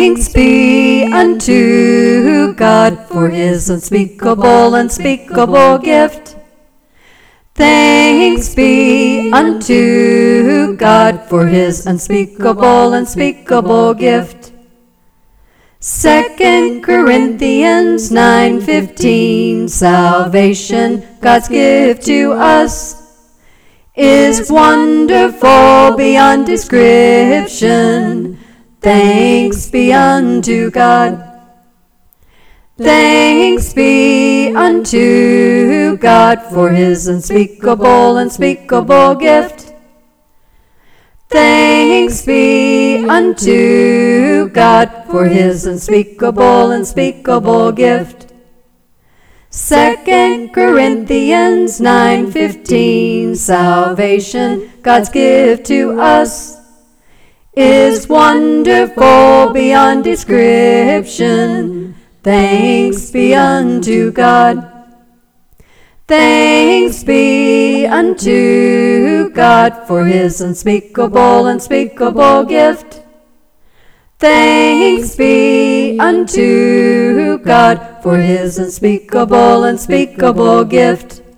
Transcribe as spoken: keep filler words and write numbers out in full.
Thanks be unto God for his unspeakable, unspeakable gift. Thanks be unto God for his unspeakable, unspeakable gift. Second Corinthians nine fifteen, salvation, God's gift to us, is wonderful beyond description. Thanks be unto God. Thanks be unto God for his unspeakable, unspeakable gift. Thanks be unto God for his unspeakable, unspeakable gift. Second Corinthians nine fifteen, salvation, God's gift to us, is wonderful beyond description. Thanks be unto God. Thanks be unto God for his unspeakable, unspeakable gift. Thanks be unto God for his unspeakable, unspeakable gift.